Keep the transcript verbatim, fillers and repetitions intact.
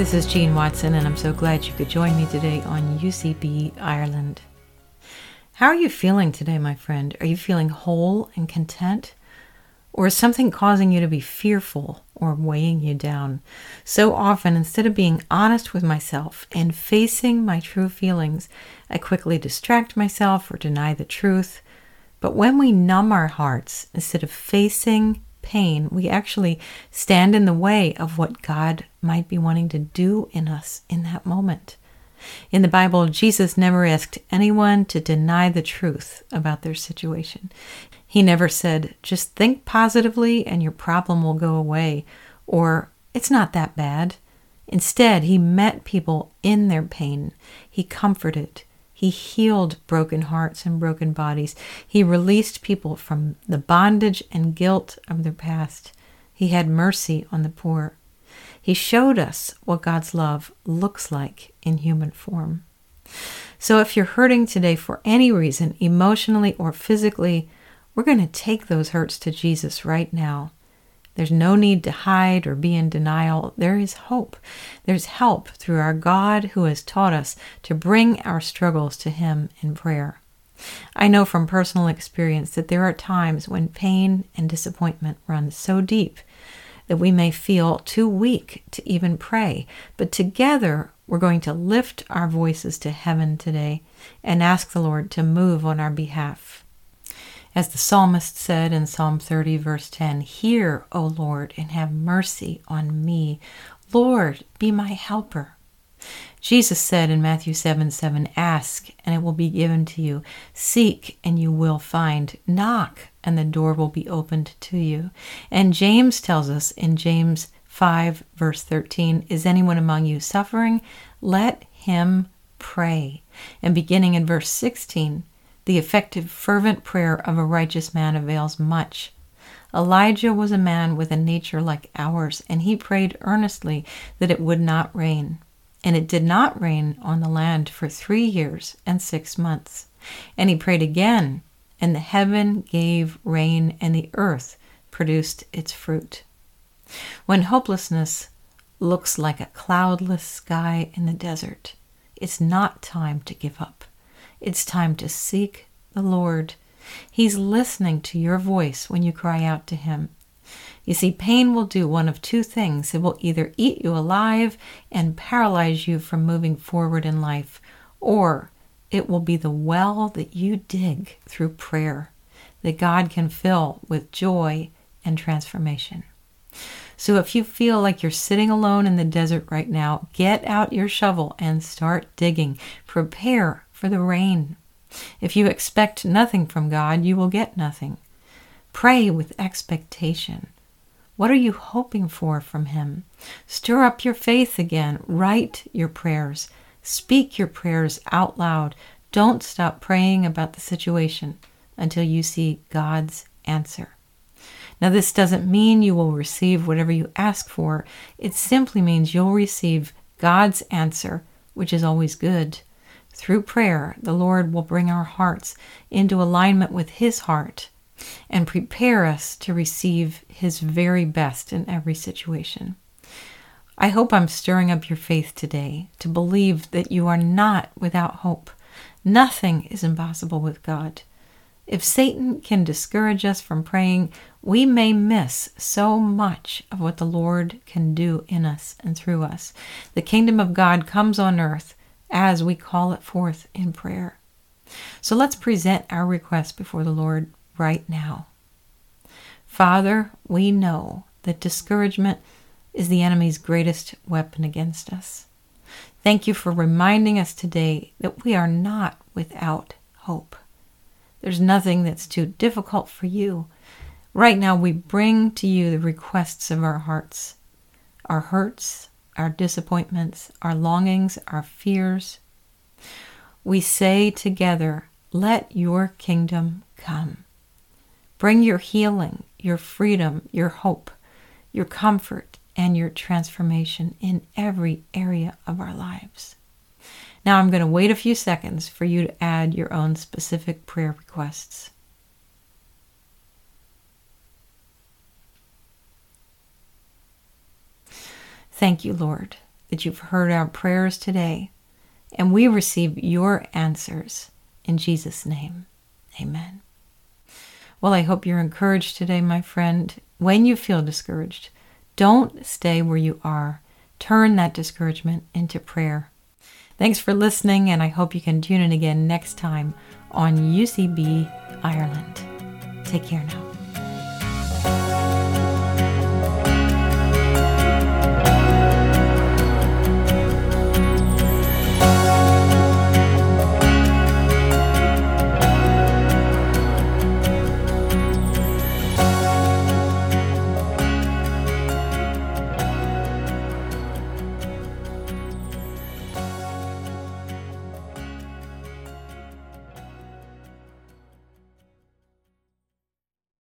this is Jean Watson, and I'm so glad you could join me today on U C B Ireland. How are you feeling today, my friend? Are you feeling whole and content? Or is something causing you to be fearful or weighing you down? So often, instead of being honest with myself and facing my true feelings, I quickly distract myself or deny the truth. But when we numb our hearts, instead of facing pain, we actually stand in the way of what God might be wanting to do in us in that moment. In the Bible, Jesus never asked anyone to deny the truth about their situation. He never said, just think positively and your problem will go away, or it's not that bad. Instead, he met people in their pain. He comforted. He healed broken hearts and broken bodies. He released people from the bondage and guilt of their past. He had mercy on the poor. He showed us what God's love looks like in human form. So if you're hurting today for any reason, emotionally or physically, we're going to take those hurts to Jesus right now. There's no need to hide or be in denial. There is hope. There's help through our God who has taught us to bring our struggles to Him in prayer. I know from personal experience that there are times when pain and disappointment run so deep that we may feel too weak to even pray. But together, we're going to lift our voices to heaven today and ask the Lord to move on our behalf. As the psalmist said in Psalm thirty, verse ten, "Hear, O Lord, and have mercy on me. Lord, be my helper." Jesus said in Matthew seven seven, "Ask, and it will be given to you. Seek, and you will find. Knock, and the door will be opened to you." And James tells us in James five, verse thirteen, "Is anyone among you suffering? Let him pray." And beginning in verse sixteen, "The effective, fervent prayer of a righteous man avails much." Elijah was a man with a nature like ours, and he prayed earnestly that it would not rain. And it did not rain on the land for three years and six months. And he prayed again, and the heaven gave rain, and the earth produced its fruit. When hopelessness looks like a cloudless sky in the desert, it's not time to give up. It's time to seek the Lord. He's listening to your voice when you cry out to Him. You see, pain will do one of two things. It will either eat you alive and paralyze you from moving forward in life, or it will be the well that you dig through prayer that God can fill with joy and transformation. So if you feel like you're sitting alone in the desert right now, get out your shovel and start digging. Prepare for the rain. If you expect nothing from God, you will get nothing. Pray with expectation. What are you hoping for from Him? Stir up your faith again. Write your prayers. Speak your prayers out loud. Don't stop praying about the situation until you see God's answer. Now, this doesn't mean you will receive whatever you ask for. It simply means you'll receive God's answer, which is always good. Through prayer, the Lord will bring our hearts into alignment with His heart and prepare us to receive His very best in every situation. I hope I'm stirring up your faith today to believe that you are not without hope. Nothing is impossible with God. If Satan can discourage us from praying, we may miss so much of what the Lord can do in us and through us. The kingdom of God comes on earth as we call it forth in prayer. So let's present our request before the Lord right now. Father, we know that discouragement is the enemy's greatest weapon against us. Thank you for reminding us today that we are not without hope. There's nothing that's too difficult for you. Right now, we bring to you the requests of our hearts, our hurts, our disappointments, our longings, our fears. We say together, let your kingdom come. Bring your healing, your freedom, your hope, your comfort, and your transformation in every area of our lives. Now I'm going to wait a few seconds for you to add your own specific prayer requests. Thank you, Lord. that you've heard our prayers today, and we receive your answers in Jesus' name. Amen. Well, I hope you're encouraged today, my friend. When you feel discouraged, don't stay where you are. Turn that discouragement into prayer. Thanks for listening, and I hope you can tune in again next time on U C B Ireland. Take care now.